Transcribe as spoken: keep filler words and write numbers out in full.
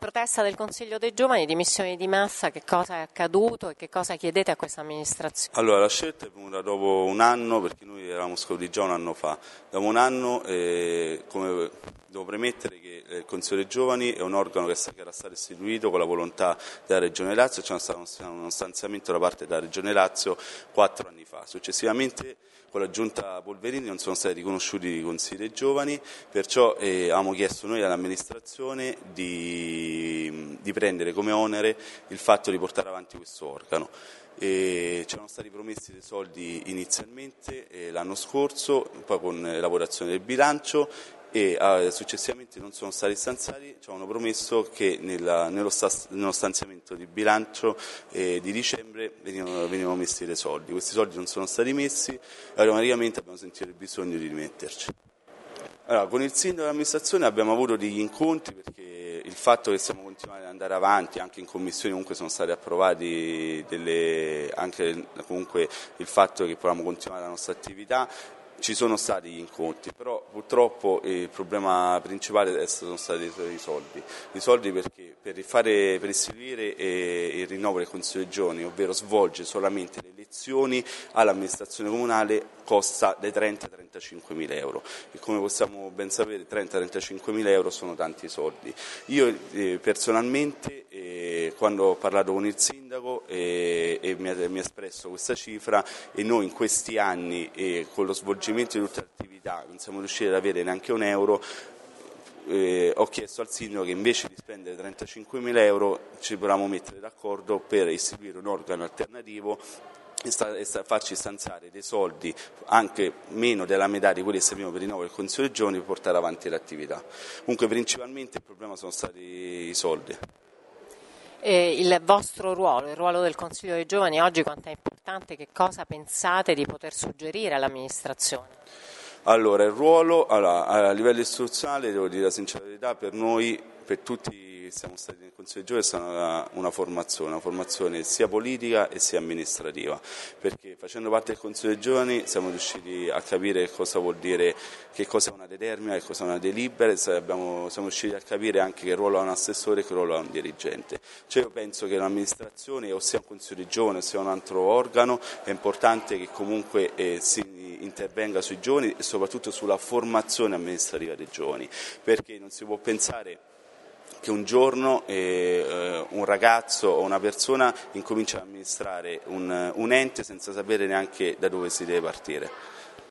protesta del Consiglio dei Giovani, dimissioni di massa, che cosa è accaduto e che cosa chiedete a questa amministrazione? Allora, la scelta è venuta dopo un anno, perché noi eravamo scaduti già un anno fa. Dopo un anno, eh, come devo premettere che il Consiglio dei Giovani è un organo che era stato istituito con la volontà della Regione Lazio, c'è stato uno stanziamento da parte della Regione Lazio quattro anni fa. Successivamente, con la giunta Polverini non sono stati riconosciuti i consigli dei giovani, perciò eh, avevamo chiesto noi all'amministrazione di, di prendere come onere il fatto di portare avanti questo organo. E ci erano stati promessi dei soldi inizialmente eh, l'anno scorso, poi con l'elaborazione del bilancio, e eh, successivamente non sono stati stanziati. Ci avevano promesso che nella, nello, sta, nello stanziamento di bilancio eh, di dicembre venivano, venivano messi dei soldi. Questi soldi non sono stati messi e automaticamente abbiamo sentito il bisogno di rimetterci. Allora, con il sindaco dell'amministrazione abbiamo avuto degli incontri, perché il fatto che stiamo continuando ad andare avanti, anche in commissione comunque sono stati approvati delle, anche comunque il fatto che possiamo continuare la nostra attività. Ci sono stati gli incontri, però purtroppo il problema principale sono stati i soldi. I soldi perché per, fare, per istituire il rinnovo del Consiglio dei Giovani, ovvero svolgere solamente le elezioni all'amministrazione comunale, costa dai trenta ai trentacinque mila euro. E come possiamo ben sapere, trenta trentacinque mila euro sono tanti soldi. Io eh, personalmente, eh, quando ho parlato con il sindaco eh, e mi ha, mi ha espresso questa cifra, e noi in questi anni eh, con lo svolgimento di tutte le attività non siamo riusciti ad avere neanche un euro, eh, ho chiesto al sindaco che invece di spendere trentacinquemila euro ci proviamo a mettere d'accordo per istituire un organo alternativo e, sta, e sta, farci stanziare dei soldi anche meno della metà di quelli che servivano per il rinnovo del Consiglio dei Giovani per portare avanti l'attività. Comunque principalmente il problema sono stati i soldi. E il vostro ruolo, il ruolo del Consiglio dei Giovani oggi quanto è importante, che cosa pensate di poter suggerire all'amministrazione? Allora, il ruolo allora, a livello istituzionale, devo dire la sincerità, per noi, per tutti che siamo stati nel Consiglio dei Giovani, è stata una, una formazione, una formazione sia politica e sia amministrativa, perché facendo parte del Consiglio dei Giovani siamo riusciti a capire cosa vuol dire, che cosa è una determina, che cosa è una delibera, e abbiamo, siamo riusciti a capire anche che ruolo ha un assessore e che ruolo ha un dirigente. Cioè io penso che l'amministrazione, o sia un Consiglio dei Giovani o sia un altro organo, è importante che comunque eh, si intervenga sui giovani e soprattutto sulla formazione amministrativa dei giovani, perché non si può pensare che un giorno eh, un ragazzo o una persona incomincia ad amministrare un, un ente senza sapere neanche da dove si deve partire.